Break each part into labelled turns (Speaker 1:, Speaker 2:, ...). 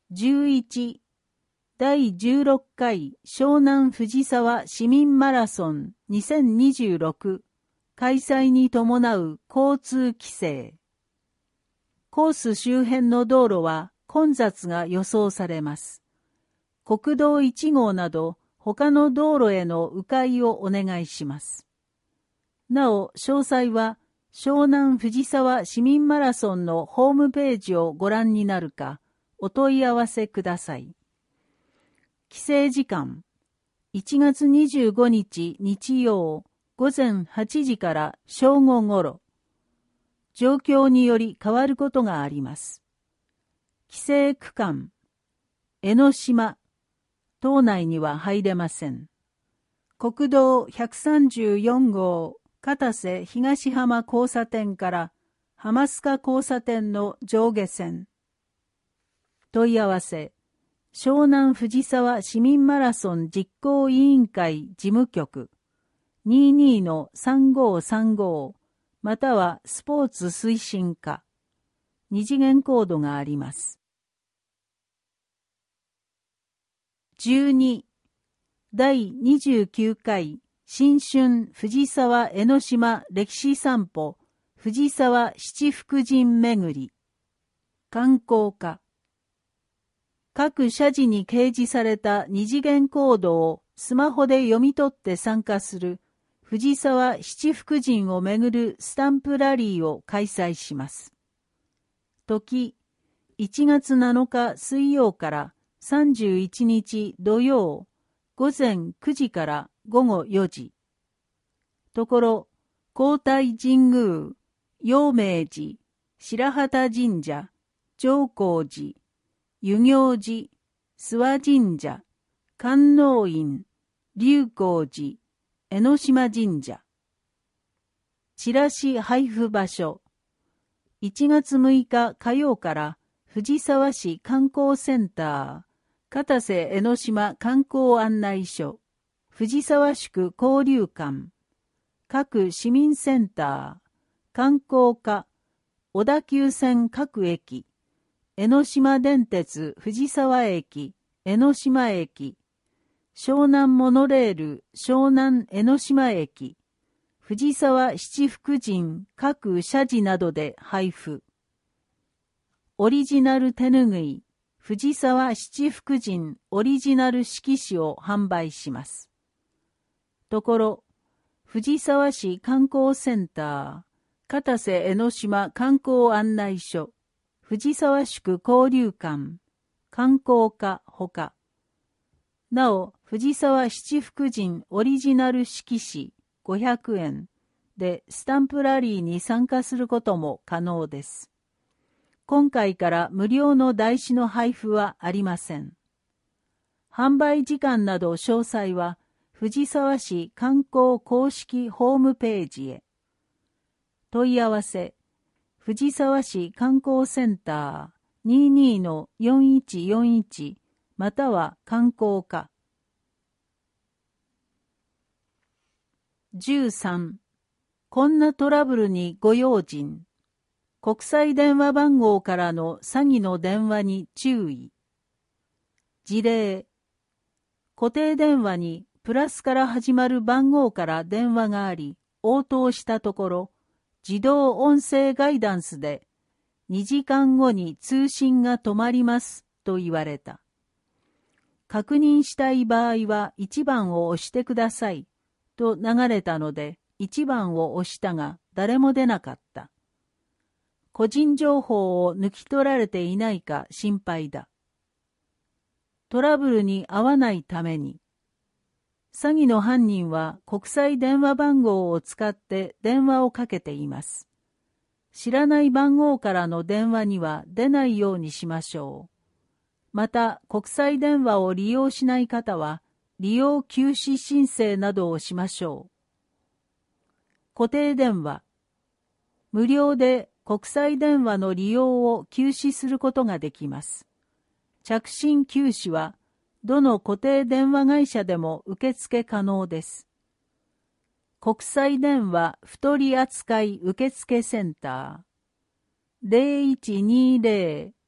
Speaker 1: 11第16回湘南藤沢市民マラソン2026開催に伴う交通規制。コース周辺の道路は混雑が予想されます。国道1号など他の道路への迂回をお願いします。なお、詳細は湘南藤沢市民マラソンのホームページをご覧になるか、お問い合わせください。規制時間、1月25日日曜午前8時から正午ごろ。状況により変わることがあります。規制区間、江ノ島、島内には入れません。国道134号片瀬東浜交差点から浜須賀交差点の上下線。問い合わせ、湘南藤沢市民マラソン実行委員会事務局 22-3535 またはスポーツ推進課。二次元コードがあります。12第29回新春藤沢江ノ島歴史散歩藤沢七福神巡り。観光課。各社寺に掲示された二次元コードをスマホで読み取って参加する藤沢七福神をめぐるスタンプラリーを開催します。時、1月7日水曜から31日土曜、午前9時から午後4時。ところ、皇太神宮、陽明寺、白旗神社、上光寺、遊行寺、諏訪神社、観音院、龍光寺、江ノ島神社。チラシ配布場所。1月6日火曜から藤沢市観光センター、片瀬江ノ島観光案内所、藤沢宿交流館、各市民センター、観光課、小田急線各駅、江ノ島電鉄藤沢駅、江ノ島駅、湘南モノレール湘南江ノ島駅、藤沢七福神各社寺などで配布。オリジナル手ぬぐい、藤沢七福神オリジナル色紙を販売します。ところ、藤沢市観光センター、片瀬江ノ島観光案内所、藤沢宿交流館、観光課ほか。なお、藤沢七福神オリジナル色紙500円でスタンプラリーに参加することも可能です。今回から無料の台紙の配布はありません。販売時間など詳細は藤沢市観光公式ホームページへ。問い合わせ、藤沢市観光センター 22-4141 または観光課。13. こんなトラブルにご用心。国際電話番号からの詐欺の電話に注意。事例。固定電話にプラスから始まる番号から電話があり、応答したところ、自動音声ガイダンスで2時間後に通信が止まりますと言われた。確認したい場合は1番を押してくださいと流れたので1番を押したが誰も出なかった。個人情報を抜き取られていないか心配だ。トラブルに遭わないために。詐欺の犯人は国際電話番号を使って電話をかけています。知らない番号からの電話には出ないようにしましょう。また、国際電話を利用しない方は、利用休止申請などをしましょう。固定電話。無料で国際電話の利用を休止することができます。着信休止は、どの固定電話会社でも受付可能です。国際電話不取扱受付センター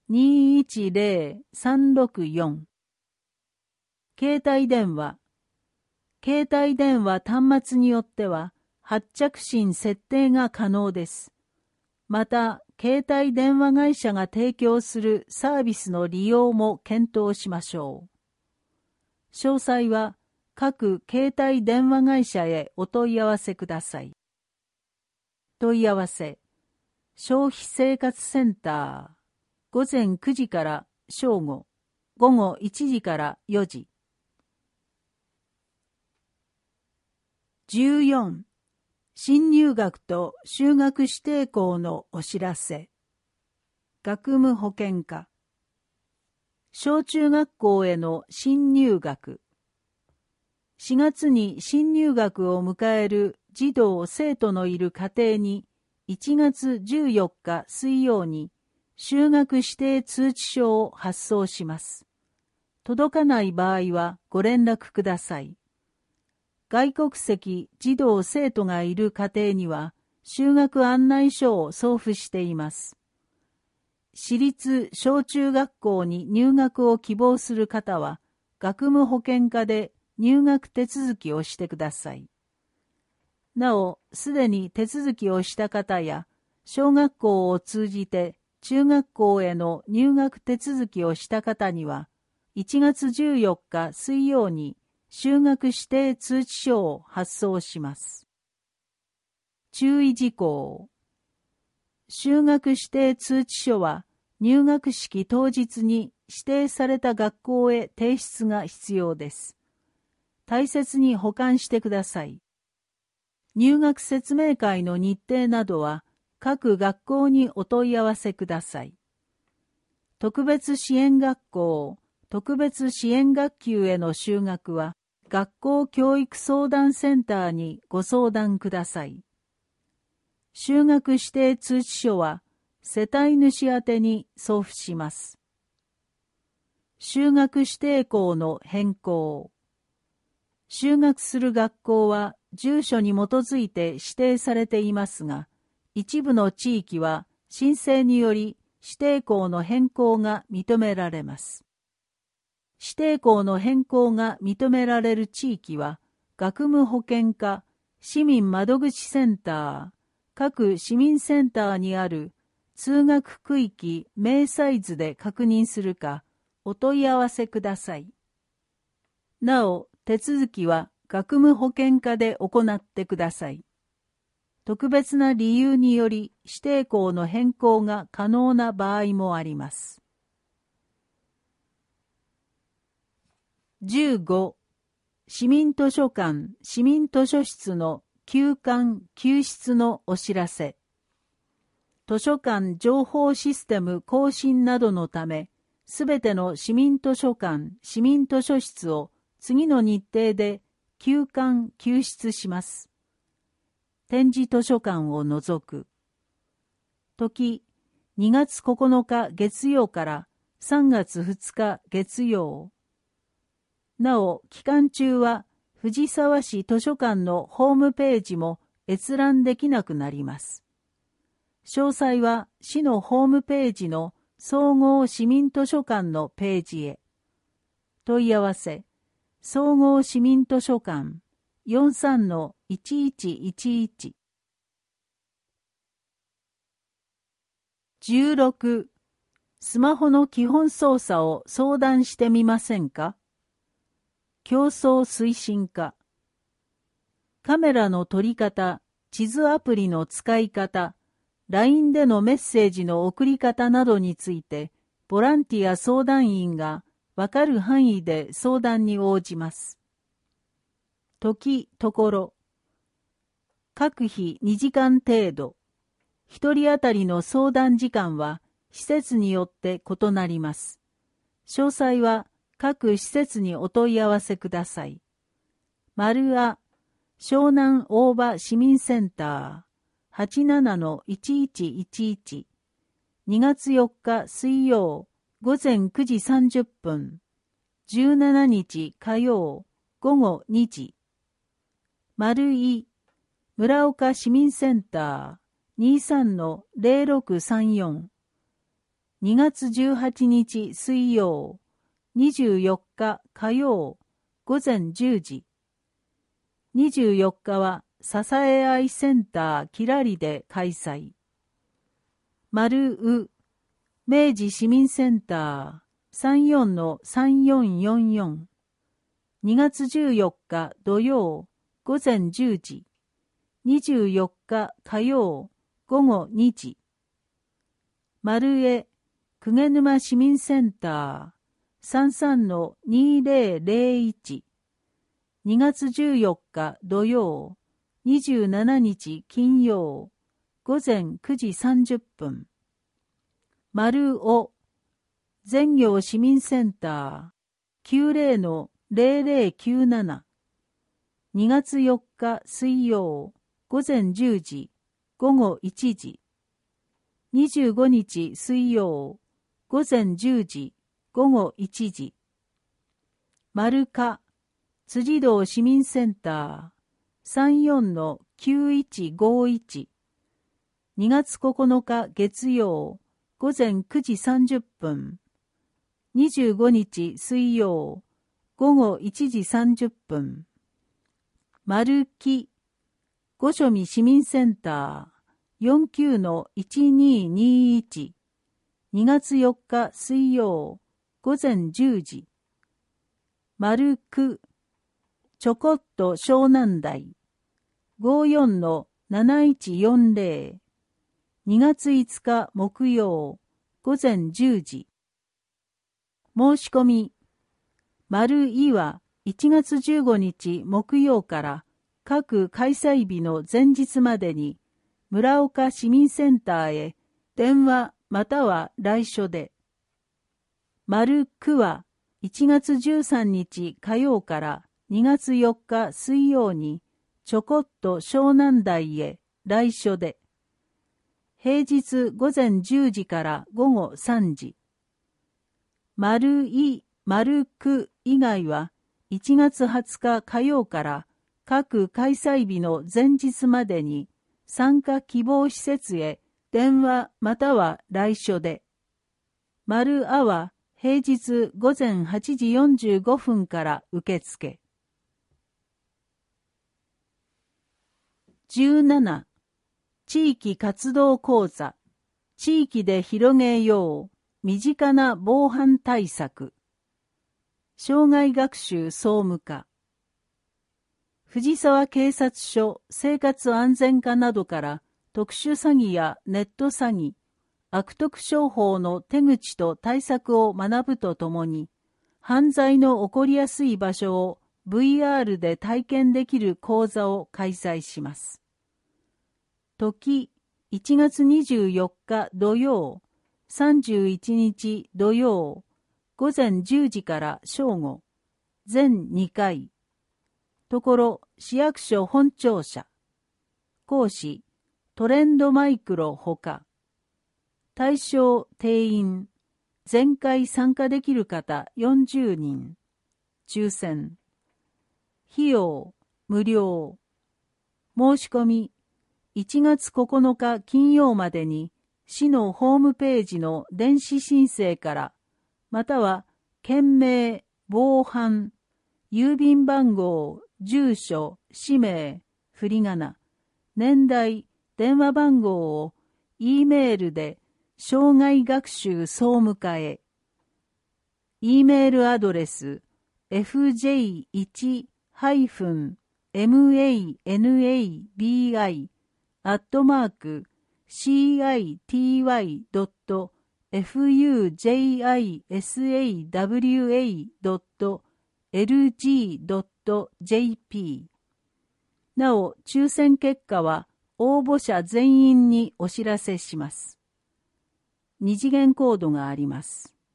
Speaker 1: 210-364。携帯電話。携帯電話端末によっては発着信設定が可能です。また、携帯電話会社が提供するサービスの利用も検討しましょう。詳細は各携帯電話会社へお問い合わせください。問い合わせ。消費生活センター。午前9時から正午、午後1時から4時。14. 新入学と就学指定校のお知らせ。学務保健課。小中学校への新入学。4月に新入学を迎える児童生徒のいる家庭に1月14日水曜に就学指定通知書を発送します。届かない場合はご連絡ください。外国籍児童生徒がいる家庭には就学案内書を送付しています。私立小中学校に入学を希望する方は学務保健課で入学手続きをしてください。なお、すでに手続きをした方や小学校を通じて中学校への入学手続きをした方には1月14日水曜に就学指定通知書を発送します。注意事項。就学指定通知書は入学式当日に指定された学校へ提出が必要です。大切に保管してください。入学説明会の日程などは各学校にお問い合わせください。特別支援学校、特別支援学級への就学は学校教育相談センターにご相談ください。就学指定通知書は世帯主宛てに送付します。就学指定校の変更。就学する学校は住所に基づいて指定されていますが、一部の地域は申請により指定校の変更が認められます。指定校の変更が認められる地域は、学務保健課、市民窓口センター、各市民センターにある通学区域明細図で確認するか、お問い合わせください。なお、手続きは学務保健課で行ってください。特別な理由により指定校の変更が可能な場合もあります。15. 市民図書館・市民図書室の休館・休室のお知らせ。図書館情報システム更新などのため、すべての市民図書館・市民図書室を次の日程で休館・休室します。展示図書館を除く。時、2月9日月曜から3月2日月曜。なお、期間中は藤沢市図書館のホームページも閲覧できなくなります。詳細は市のホームページの総合市民図書館のページへ。問い合わせ、総合市民図書館 43-1111。16. スマホの基本操作を相談してみませんか？競争推進課。カメラの撮り方、地図アプリの使い方、LINE でのメッセージの送り方などについて、ボランティア相談員がわかる範囲で相談に応じます。時、ところ。各日2時間程度。一人当たりの相談時間は施設によって異なります。詳細は各施設にお問い合わせください。丸あ、湘南大場市民センター 87-1111。2月4日水曜午前9時30分。17日火曜午後2時。丸い、村岡市民センター 23-0634。 2月18日水曜、24日火曜、午前10時。24日は支え合いセンターキラリで開催。丸う、明治市民センター 34-3444。2月14日土曜、午前10時。24日火曜、午後2時。丸江、鵠沼市民センター 33-2001。2月14日土曜、27日金曜、午前9時30分。丸尾、全業市民センター 90-0097。2月4日水曜、午前10時、午後1時。25日水曜、午前10時、午後1時。丸か、辻堂市民センター 34-9151。2月9日月曜、午前9時30分。25日水曜、午後1時30分。丸木、御所見市民センター 49-1221。2月4日水曜、午前10時。丸区、ちょこっと湘南台 54-7140。2月5日木曜、午前10時。申し込み。丸いは1月15日木曜から各開催日の前日までに村岡市民センターへ電話または来所で。丸9は1月13日火曜から2月4日水曜にちょこっと湘南台へ来所で。平日午前10時から午後3時。丸い、丸9以外は1月20日火曜から各開催日の前日までに参加希望施設へ電話または来所で。丸あは平日午前8時45分から受付。17. 地域活動講座。地域で広げよう。身近な防犯対策。障害学習総務課。藤沢警察署生活安全課などから特殊詐欺やネット詐欺、悪徳商法の手口と対策を学ぶとともに、犯罪の起こりやすい場所を VR で体験できる講座を開催します。時、1月24日土曜、31日土曜、午前10時から正午、全2回。ところ、市役所本庁舎。講師、トレンドマイクロほか。対象定員、全回参加できる方40人。抽選。費用、無料。申し込み、1月9日金曜までに、市のホームページの電子申請から、または、件名、防犯、郵便番号、住所、氏名、振り仮名、年代、電話番号を E メールで障害学習総務課へ。E メールアドレス fujinabi@city-city.lg.jp。 なお、抽選結果は応募者全員にお知らせします。二次元コードがあります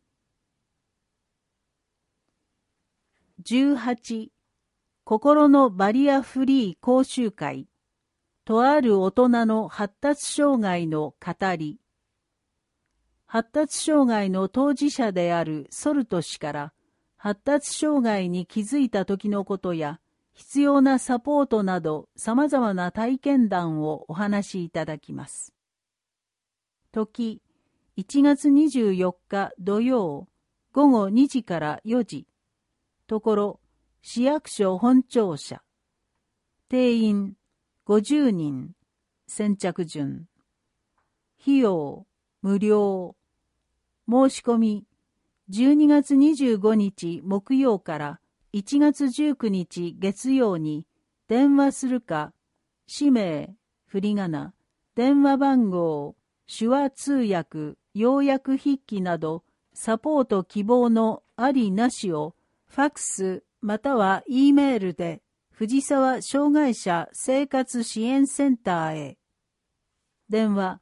Speaker 1: 。18. 心のバリアフリー講習会。とある大人の発達障害の語り。発達障害の当事者であるソルト氏から発達障害に気づいた時のことや必要なサポートなど様々な体験談をお話しいただきます。時、 1月24日土曜午後2時から4時。ところ、市役所本庁舎。定員50人。先着順。費用無料。申し込み12月25日木曜から1月19日月曜に電話するか、氏名、振り仮名、電話番号、手話通訳、要約筆記などサポート希望のありなしをファックスまたは E メールで藤沢障害者生活支援センターへ。電話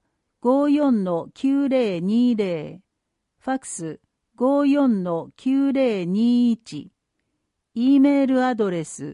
Speaker 1: 54-9020、ファックス 54-9021、E メールアドレス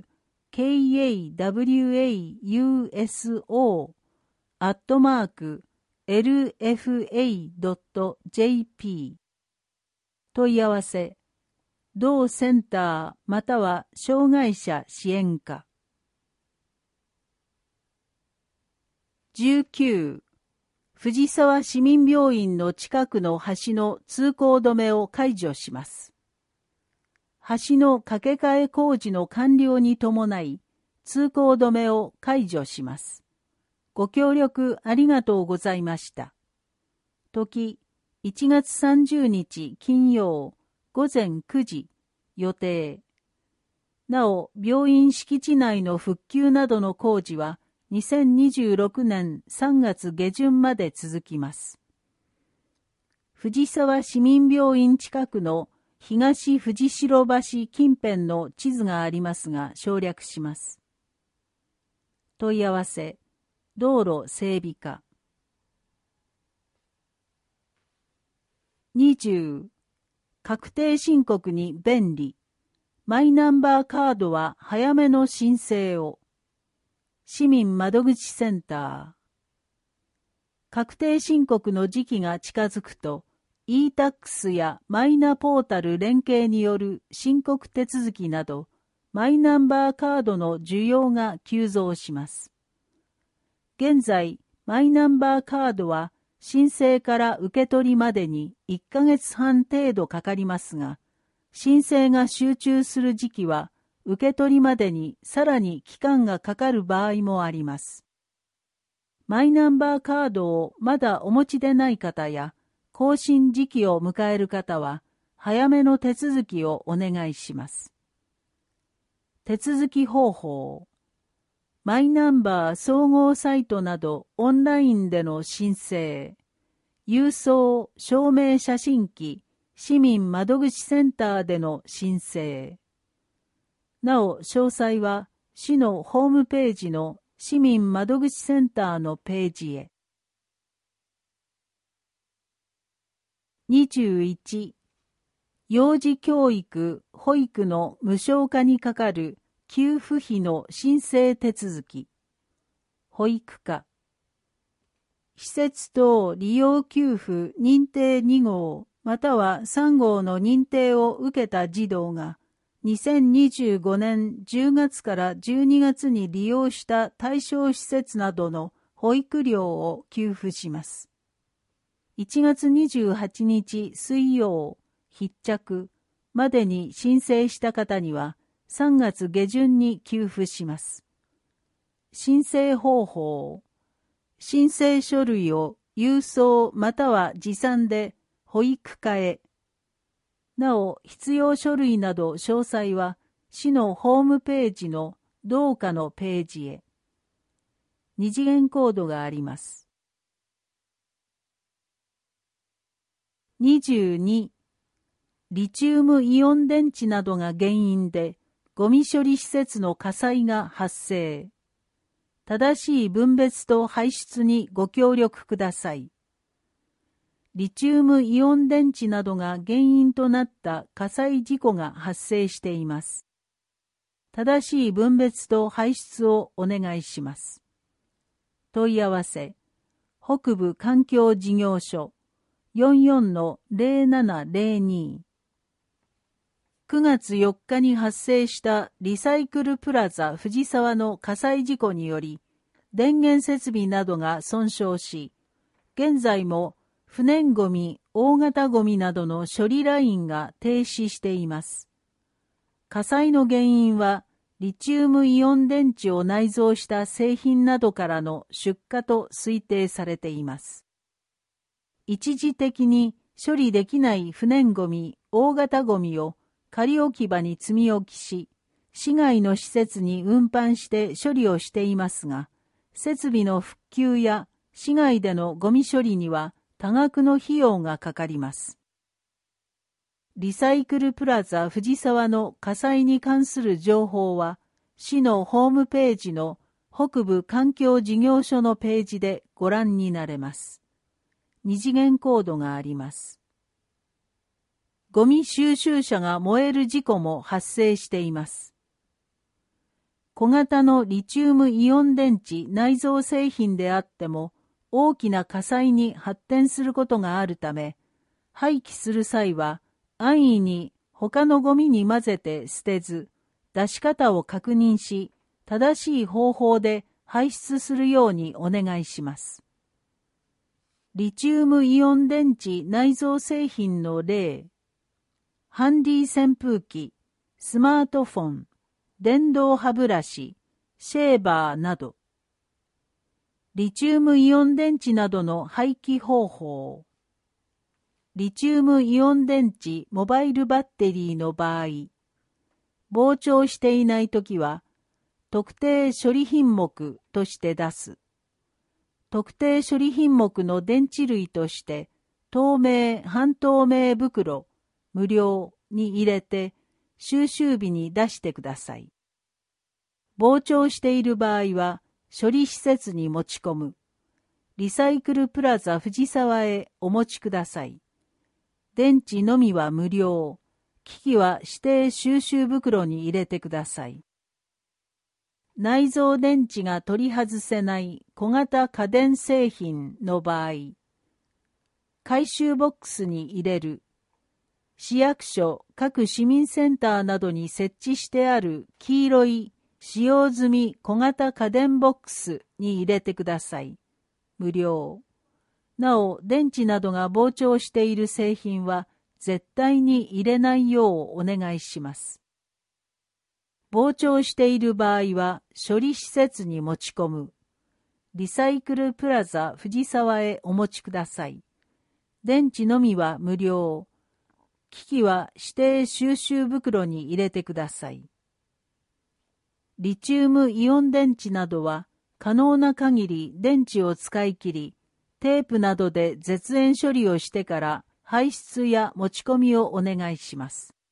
Speaker 1: kawauso@lfa.jp。 問い合わせ同センターまたは障害者支援課。19、藤沢市民病院の近くの橋の通行止めを解除します。橋の架け替え工事の完了に伴い、通行止めを解除します。ご協力ありがとうございました。時、1月30日金曜、午前9時、予定。なお、病院敷地内の復旧などの工事は、2026年3月下旬まで続きます。藤沢市民病院近くの東藤代橋近辺の地図がありますが省略します。問い合わせ、道路整備課。20、確定申告に便利。マイナンバーカードは早めの申請を。市民窓口センター。確定申告の時期が近づくと、e-tax やマイナポータル連携による申告手続きなど、マイナンバーカードの需要が急増します。現在、マイナンバーカードは申請から受け取りまでに1ヶ月半程度かかりますが、申請が集中する時期は、受け取りまでにさらに期間がかかる場合もあります。マイナンバーカードをまだお持ちでない方や、更新時期を迎える方は、早めの手続きをお願いします。手続き方法。マイナンバー総合サイトなどオンラインでの申請。郵送証明写真機市民窓口センターでの申請。なお、詳細は市のホームページの市民窓口センターのページへ。21、幼児教育・保育の無償化にかかる給付費の申請手続き。保育課。施設等利用給付認定2号または3号の認定を受けた児童が2025年10月から12月に利用した対象施設などの保育料を給付します。1月28日水曜、必着までに申請した方には3月下旬に給付します。申請方法。申請書類を郵送または持参で保育課へ。なお、必要書類など詳細は市のホームページの同課のページへ。二次元コードがあります。22、リチウムイオン電池などが原因でゴミ処理施設の火災が発生。正しい分別と排出にご協力ください。リチウムイオン電池などが原因となった火災事故が発生しています。正しい分別と排出をお願いします。問い合わせ、北部環境事業所 44-0702。9月4日に発生したリサイクルプラザ藤沢の火災事故により、電源設備などが損傷し、現在も不燃ごみ、大型ごみなどの処理ラインが停止しています。火災の原因は、リチウムイオン電池を内蔵した製品などからの出火と推定されています。一時的に処理できない不燃ごみ、大型ごみを仮置き場に積み置きし、市外の施設に運搬して処理をしていますが、設備の復旧や市外でのゴミ処理には多額の費用がかかります。リサイクルプラザ藤沢の火災に関する情報は、市のホームページの北部環境事業所のページでご覧になれます。二次元コードがあります。ゴミ収集車が燃える事故も発生しています。小型のリチウムイオン電池内蔵製品であっても、大きな火災に発展することがあるため、廃棄する際は、安易に他のゴミに混ぜて捨てず、出し方を確認し、正しい方法で排出するようにお願いします。リチウムイオン電池内蔵製品の例、ハンディ扇風機、スマートフォン、電動歯ブラシ、シェーバーなど。リチウムイオン電池などの廃棄方法。リチウムイオン電池モバイルバッテリーの場合、膨張していないときは、特定処理品目として出す。特定処理品目の電池類として、透明、半透明袋、無料に入れて、収集日に出してください。膨張している場合は、処理施設に持ち込む。リサイクルプラザ藤沢へお持ちください。電池のみは無料。機器は指定収集袋に入れてください。内蔵電池が取り外せない小型家電製品の場合、回収ボックスに入れる。市役所、各市民センターなどに設置してある黄色い使用済み小型家電ボックスに入れてください。無料。なお、電池などが膨張している製品は絶対に入れないようお願いします。膨張している場合は処理施設に持ち込む。リサイクルプラザ藤沢へお持ちください。電池のみは無料。機器は指定収集袋に入れてください。リチウムイオン電池などは可能な限り電池を使い切り、テープなどで絶縁処理をしてから排出や持ち込みをお願いします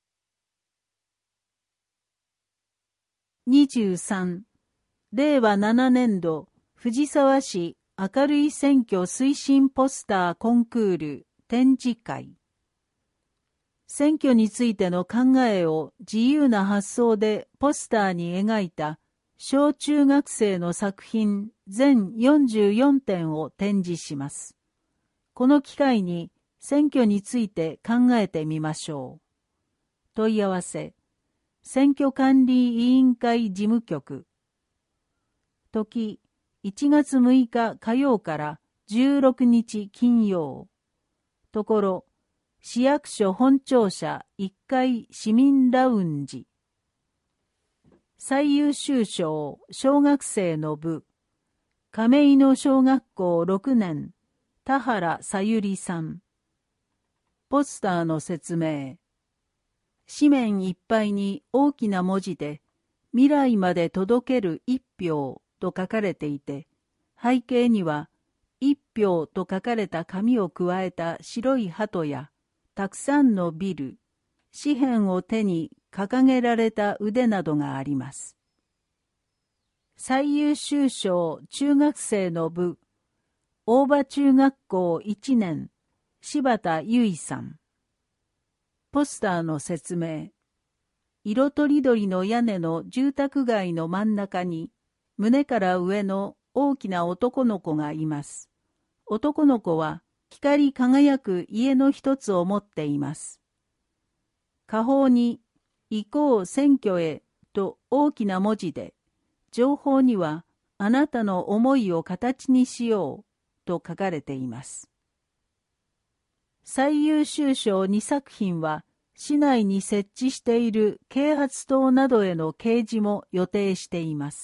Speaker 1: 。23. 令和7年度藤沢市明るい選挙推進ポスターコンクール展示会。選挙についての考えを自由な発想でポスターに描いた小中学生の作品全44点を展示します。この機会に選挙について考えてみましょう。問い合わせ、選挙管理委員会事務局。時、1月6日火曜から16日金曜。ところ、市役所本庁舎1階市民ラウンジ。最優秀賞小学生の部、亀戸小学校6年、田原さゆりさん。ポスターの説明。紙面いっぱいに大きな文字で、未来まで届ける一票と書かれていて、背景には、一票と書かれた紙を加えた白い鳩や、たくさんのビル、紙片を手に掲げられた腕などがあります。最優秀賞中学生の部、大場中学校1年、柴田由衣さん。ポスターの説明。色とりどりの屋根の住宅街の真ん中に、胸から上の大きな男の子がいます。男の子は光り輝く家の一つを持っています。下方に、行こう選挙へと大きな文字で、上方にはあなたの思いを形にしようと書かれています。 最優秀賞2作品は、市内に設置している啓発塔などへの掲示も予定しています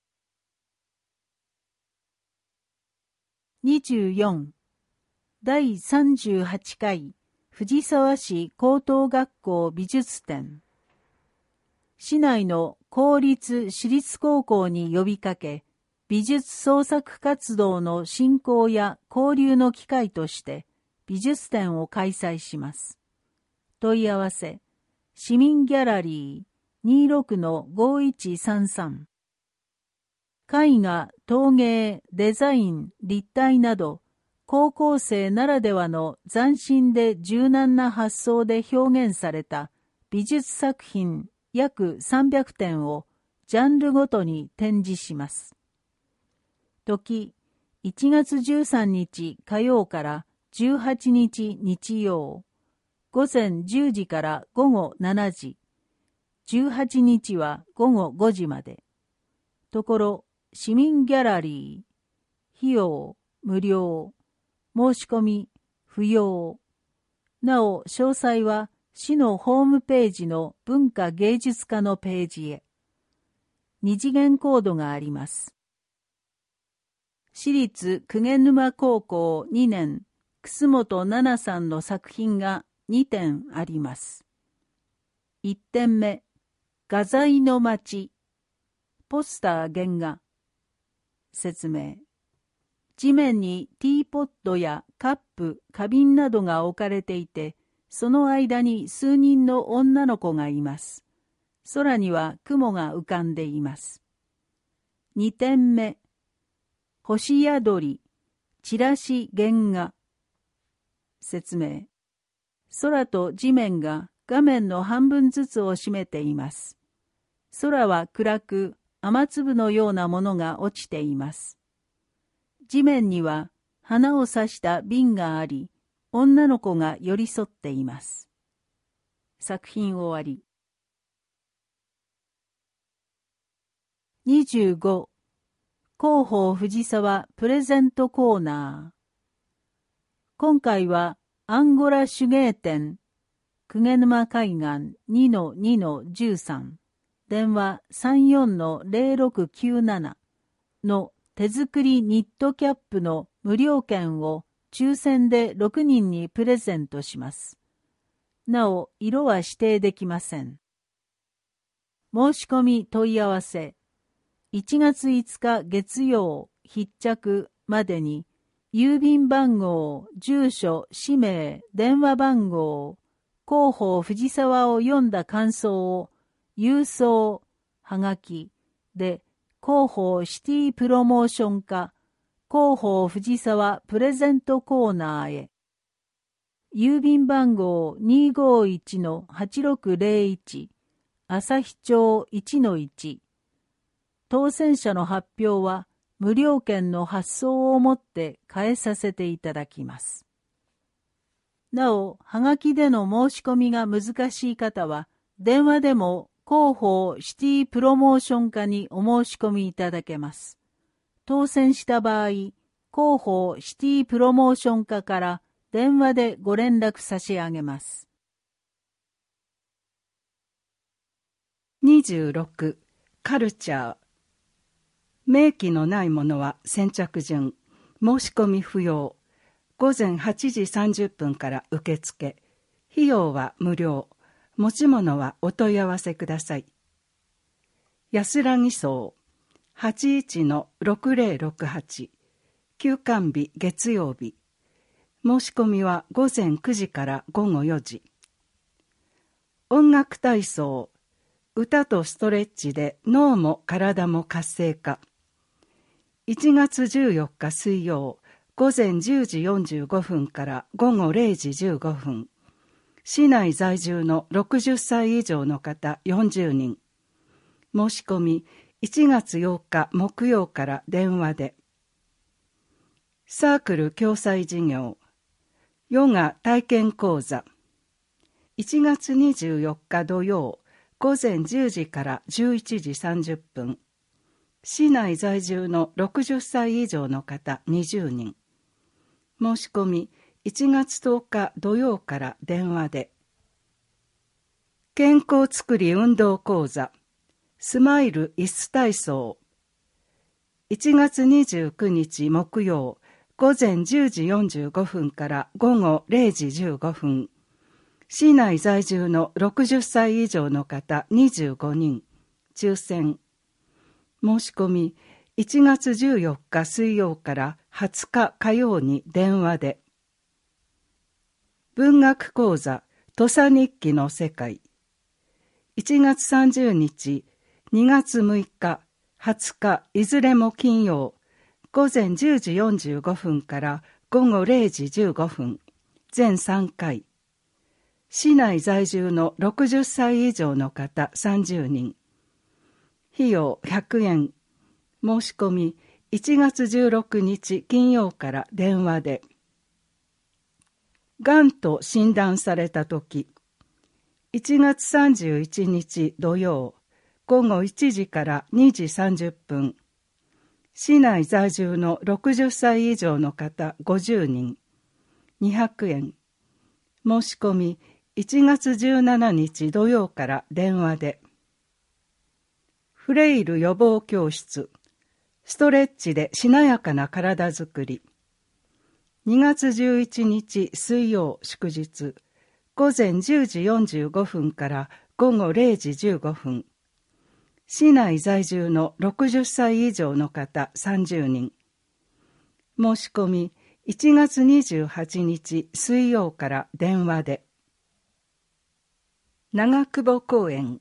Speaker 1: 。24. 第38回藤沢市高等学校美術展。市内の公立私立高校に呼びかけ、美術創作活動の振興や交流の機会として美術展を開催します。問い合わせ、市民ギャラリー 26-5133。絵画、陶芸、デザイン、立体など、高校生ならではの斬新で柔軟な発想で表現された美術作品約300点をジャンルごとに展示します。時、1月13日火曜から18日日曜、午前10時から午後7時、18日は午後5時まで。ところ、市民ギャラリー、費用、無料、申し込み、不要。なお、詳細は市のホームページの文化芸術課のページへ。二次元コードがあります。市立鵠沼高校2年、楠本奈々さんの作品が2点あります。1点目、画材の街、ポスター原画。説明。地面にティーポットやカップ、花瓶などが置かれていて、その間に数人の女の子がいます。空には雲が浮かんでいます。2点目、星宿り、チラシ原画。説明。空と地面が画面の半分ずつを占めています。空は暗く、雨粒のようなものが落ちています。地面には花を刺した瓶があり、女の子が寄り添っています。作品終わり。25. 広報藤沢プレゼントコーナー。今回はアンゴラ手芸店、鵠沼海岸 2-2-13、電話 34-0697 の手作りニットキャップの無料券を抽選で6人にプレゼントします。なお、色は指定できません。申し込み問い合わせ。1月5日月曜必着までに、郵便番号、住所、氏名、電話番号、広報藤沢を読んだ感想を、郵送、はがきで、広報シティプロモーション課、広報藤沢プレゼントコーナーへ。郵便番号 251-8601、旭町 1-1。当選者の発表は無料券の発送をもって変えさせていただきます。なお、はがきでの申し込みが難しい方は、電話でも広報シティプロモーション課にお申し込みいただけます。当選した場合、広報シティプロモーション課から電話でご連絡差し上げます。
Speaker 2: 26. カルチャー。明記のないものは先着順、申し込み不要。午前8時30分から受付。費用は無料。持ち物はお問い合わせください。安らぎ荘 81-6068 休館日月曜日。申し込みは午前9時から午後4時。音楽体操、歌とストレッチで脳も体も活性化。1月14日水曜、午前10時45分から午後0時15分。市内在住の60歳以上の方40人。申し込み1月8日木曜から電話で。サークル共済事業、ヨガ体験講座。1月24日土曜、午前10時から11時30分。市内在住の60歳以上の方20人。申し込み 1月10日土曜から電話で。健康づくり運動講座スマイル椅子体操。1月29日木曜午前10時45分から午後0時15分。市内在住の60歳以上の方25人。抽選。申し込み1月14日水曜から20日火曜に電話で。文学講座土佐日記の世界。1月30日、2月6日、20日いずれも金曜、午前10時45分から午後0時15分、全3回。市内在住の60歳以上の方30人。費用100円。申し込み1月16日金曜から電話で。がんと診断されたとき、1月31日土曜、午後1時から2時30分。市内在住の60歳以上の方50人。200円。申し込み1月17日土曜から電話で。フレイル予防教室。ストレッチでしなやかな体づくり。2月11日水曜祝日。午前10時45分から午後0時15分。市内在住の60歳以上の方30人。申し込み1月28日水曜から電話で。長久保公園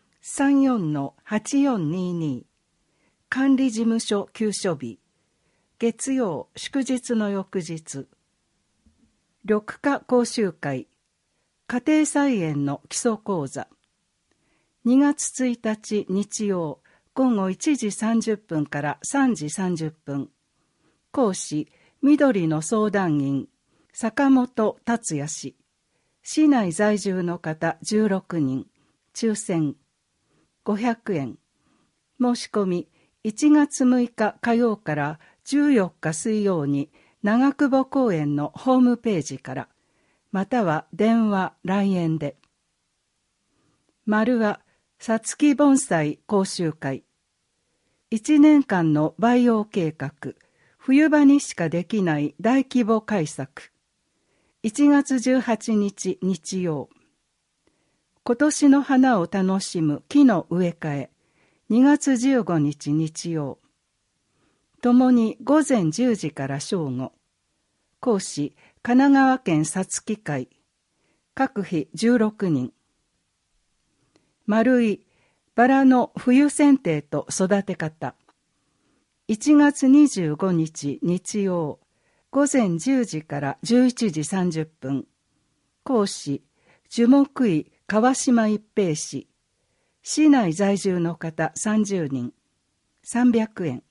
Speaker 2: 34-8422 管理事務所休所日。月曜祝日の翌日。緑化講習会家庭菜園の基礎講座。2月1日日曜午後1時30分から3時30分。講師、緑の相談員、坂本達也氏。市内在住の方16人。抽選。500円。申し込み、1月6日火曜から14日水曜に長久保公園のホームページから、または電話、LINE で。丸は、さつき盆栽講習会。1年間の培養計画、冬場にしかできない大規模改作。1月18日日曜。今年の花を楽しむ木の植え替え。2月15日日曜。ともに午前10時から正午。講師、神奈川県さつき会。各日16人。丸いバラの冬剪定と育て方。1月25日日曜。午前10時から11時30分。講師、樹木医川島一平氏。市内在住の方30人。300円。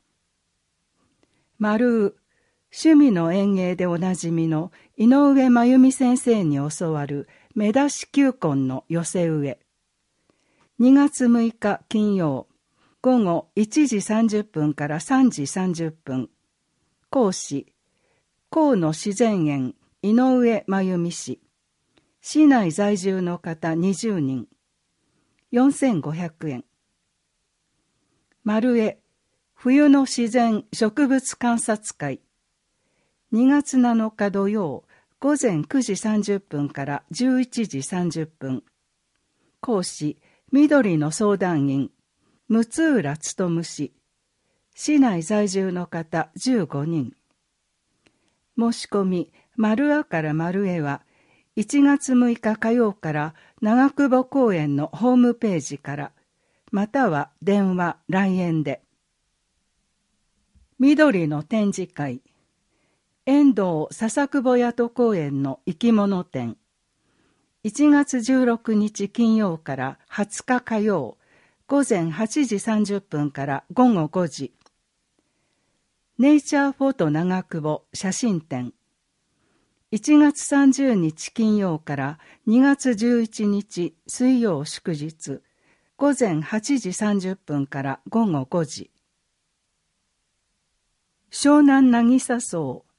Speaker 2: 丸趣味の園芸でおなじみの井上真由美先生に教わる目出し球根の寄せ植え。2月6日金曜、午後1時30分から3時30分。講師、河野自然園井上真由美氏。市内在住の方20人。4500円。丸絵、冬の自然植物観察会。2月7日土曜、午前9時30分から11時30分。講師、緑の相談員、六浦勉氏。市内在住の方15人。申し込み、丸あから丸絵は、1月6日火曜から長久保公園のホームページから、または電話、LINE で。緑の展示会。遠藤笹久保谷戸公園の生き物展。1月16日金曜から20日火曜、午前8時30分から午後5時。ネイチャーフォト長久保写真展。1月30日金曜から2月11日水曜祝日、午前8時30分から午後5時。湘南渚荘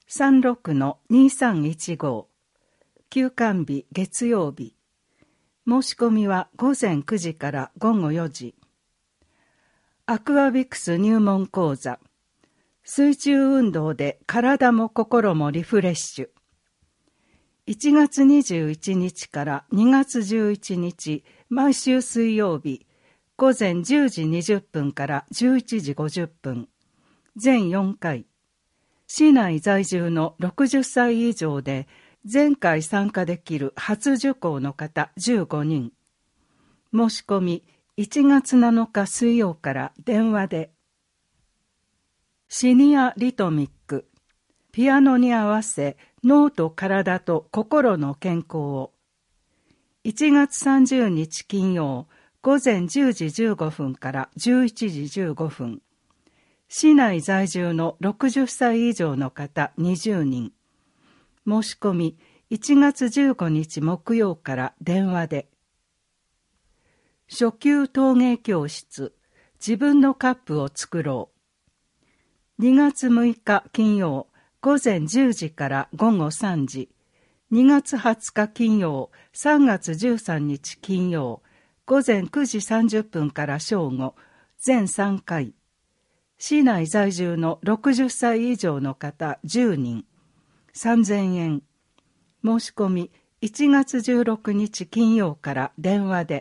Speaker 2: 36-2315、休館日月曜日。申し込みは午前9時から午後4時。アクアビクス入門講座。水中運動で体も心もリフレッシュ。1月21日から2月11日、毎週水曜日、午前10時20分から11時50分。全4回。市内在住の60歳以上で前回参加できる初受講の方15人。申し込み1月7日水曜から電話で。シニアリトミック。ピアノに合わせ脳と体と心の健康を。1月30日金曜午前10時15分から11時15分。市内在住の60歳以上の方20人。申し込み1月15日木曜から電話で。初級陶芸教室、自分のカップを作ろう。2月6日金曜午前10時から午後3時。2月20日金曜、3月13日金曜、午前9時30分から正午、全3回。市内在住の60歳以上の方10人。3000円。申し込み1月16日金曜から電話で。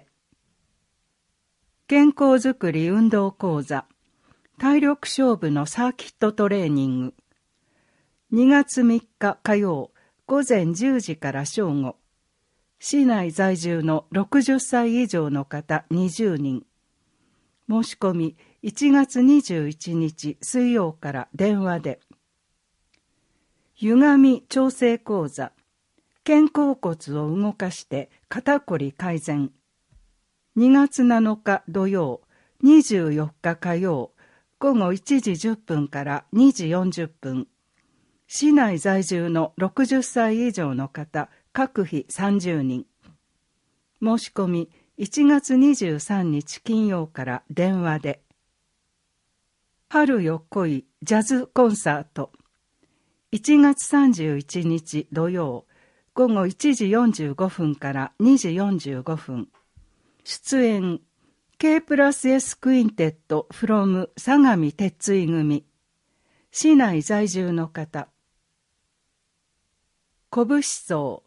Speaker 2: 健康づくり運動講座。体力勝負のサーキットトレーニング。2月3日火曜、午前10時から正午。市内在住の60歳以上の方20人。申し込み1月21日水曜から電話で。歪み調整講座。肩甲骨を動かして肩こり改善。2月7日土曜、24日火曜、午後1時10分から2時40分。市内在住の60歳以上の方、各費30人。申し込み1月23日金曜から電話で。春よ来いジャズコンサート。1月31日土曜、午後1時45分から2時45分。出演、K プラス S クインテッド from 相模鉄井組。市内在住の方。小武士荘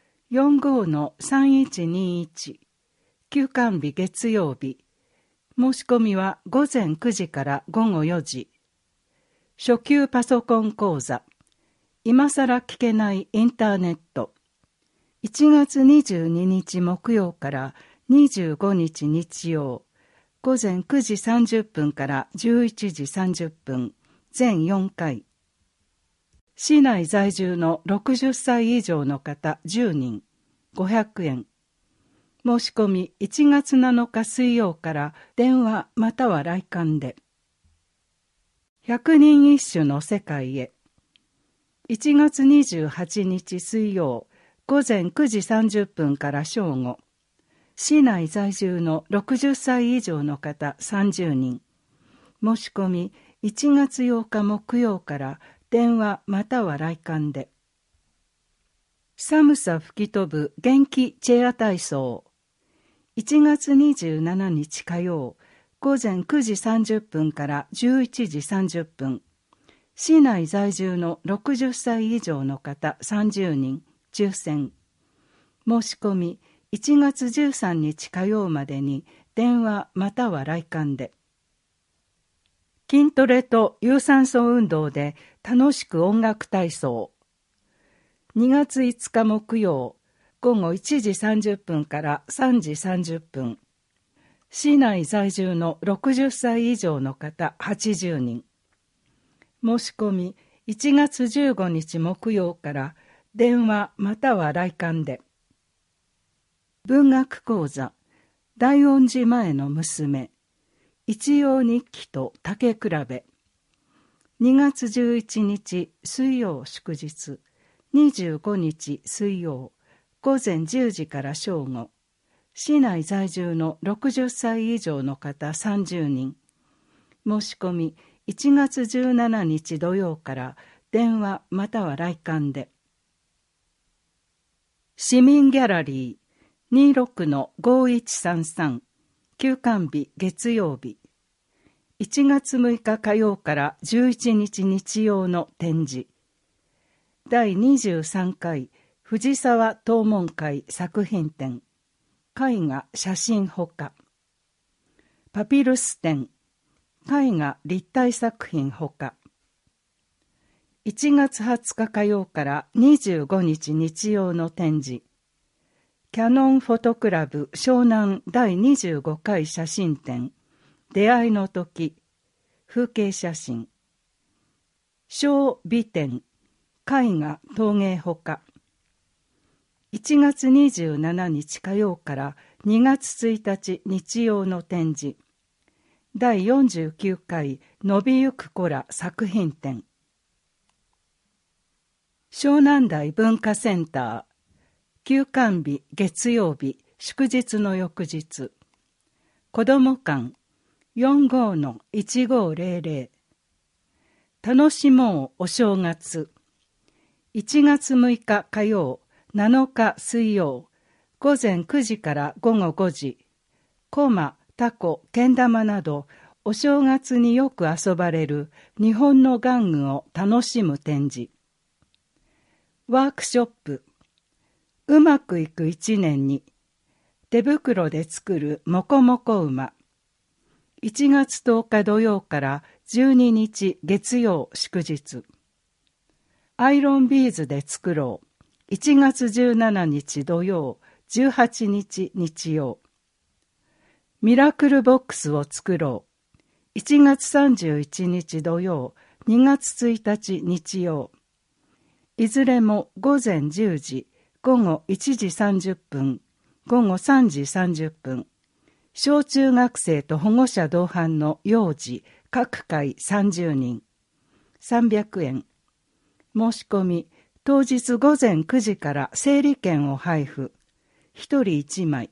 Speaker 2: 45-3121。休館日月曜日。申し込みは午前9時から午後4時。初級パソコン講座。今さら聞けないインターネット。1月22日木曜から25日日曜。午前9時30分から11時30分。全4回。市内在住の60歳以上の方10人。500円。申し込み1月7日水曜から電話または来館で。百人一首の世界へ。1月28日水曜午前9時30分から正午。市内在住の60歳以上の方30人。申し込み1月8日木曜から電話または来館で。寒さ吹き飛ぶ元気チェア体操。1月27日火曜、午前9時30分から11時30分。市内在住の60歳以上の方30人、抽選。申し込み1月13日火曜までに電話または来館で。筋トレと有酸素運動で楽しく音楽体操。2月5日木曜、午後1時30分から3時30分。市内在住の60歳以上の方80人。申し込み1月15日木曜から電話または来館で。文学講座、大恩寺前の娘。一葉日記と竹比べ。2月11日水曜祝日、25日水曜、午前10時から正午。市内在住の60歳以上の方30人。申し込み1月17日土曜から電話または来館で。市民ギャラリー 26-5133 休館日月曜日、1月6日火曜から11日日曜の展示。第23回藤沢東門会作品展、絵画写真ほか。パピルス展、絵画立体作品ほか。1月20日火曜から25日日曜の展示。キヤノンフォトクラブ湘南第25回写真展、出会いの時、風景写真。小美展、絵画陶芸ほか。1月27日火曜から2月1日日曜の展示。第49回伸びゆく子ら作品展。湘南台文化センター、休館日月曜日祝日の翌日。子ども館 45-1500 楽しもうお正月。1月6日火曜、7日水曜、午前9時から午後5時、こま、たこ、けん玉など、お正月によく遊ばれる日本の玩具を楽しむ展示。ワークショップ、うまくいく一年に、手袋で作るもこもこ馬。1月10日土曜から12日月曜祝日。アイロンビーズで作ろう。1月17日土曜、18日日曜。ミラクルボックスを作ろう。1月31日土曜、2月1日日曜。いずれも午前10時、午後1時30分、午後3時30分。小中学生と保護者同伴の幼児、各回30人。300円。申し込み、当日午前9時から整理券を配布。1人1枚。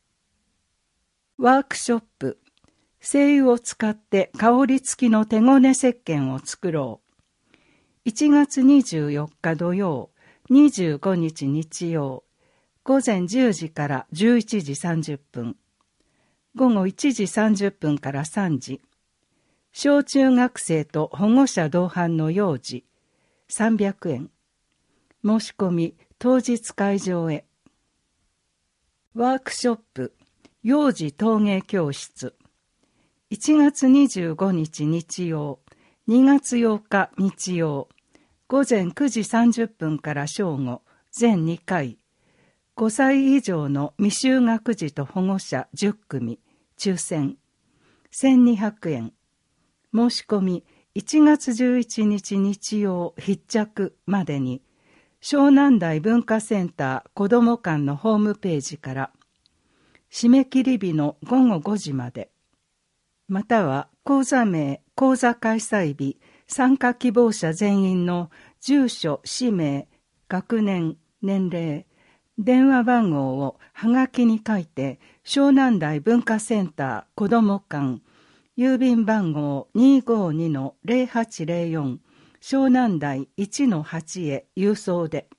Speaker 2: ワークショップ、精油を使って香り付きの手ごね石鹸を作ろう。1月24日土曜、25日日曜、午前10時から11時30分。午後1時30分から3時。小中学生と保護者同伴の幼児、300円。申し込み、当日会場へ。ワークショップ、幼児陶芸教室。1月25日日曜、2月8日日曜、午前9時30分から正午、全2回。5歳以上の未就学児と保護者10組、抽選。1200円。申し込み、1月11日日曜必着までに、湘南台文化センター子ども館のホームページから、締め切り日の午後5時まで、または講座名、講座開催日、参加希望者全員の住所、氏名、学年、年齢、電話番号をはがきに書いて、湘南台文化センター子ども館、郵便番号 252-0804、湘南台 1-8 へ郵送で。